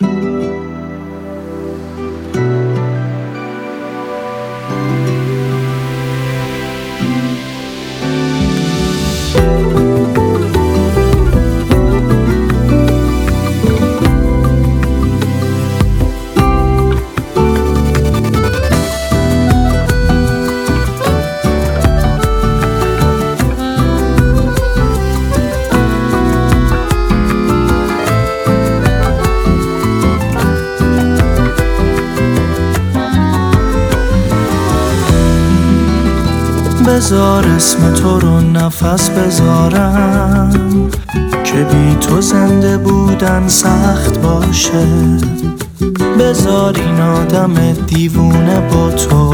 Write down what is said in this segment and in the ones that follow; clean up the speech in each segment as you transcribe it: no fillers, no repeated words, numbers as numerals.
بذار اسم تو رو نفس بذارم که بی تو زنده بودن سخت باشه. بذار این آدم دیوونه با تو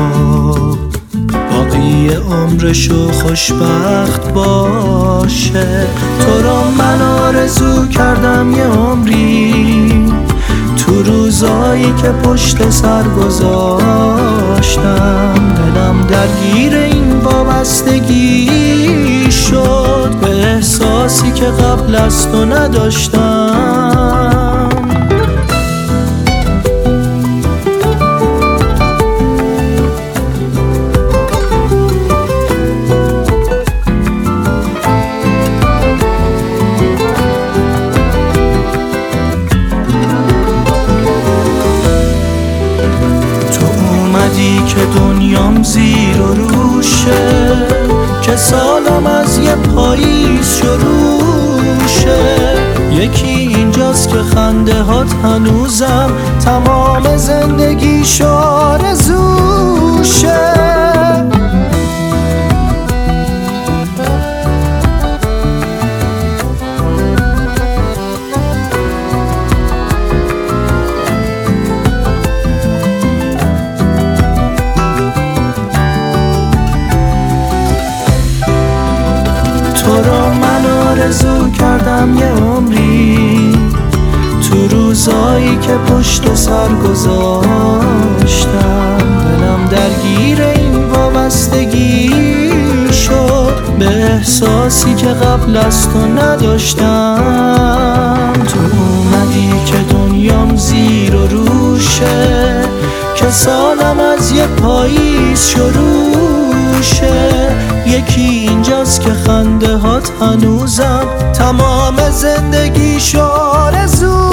باقی عمرشو خوشبخت باشه. تو رو من آرزو کردم یه عمری، تو روزایی که پشت سر گذاشتم دلم درگیر این وابستگی شد به احساسی که قبل از تو نداشتم. که دنیام زیر و روشه، که سالم از یه پاییز شروشه. یکی اینجاست که خنده هات هنوزم تمام زندگیش آرزوشه. تو رو من آرزو کردم یه عمری، تو روزایی که پشت سر گذاشتم دلم درگیر این وابستگی شد به احساسی که قبل از تو نداشتم. تو اومدی که دنیام زیر و روشه، که سالم از یه پاییز شروشه. یکی اینجاست که خنده هات هنوزم تمام زندگیش آرزو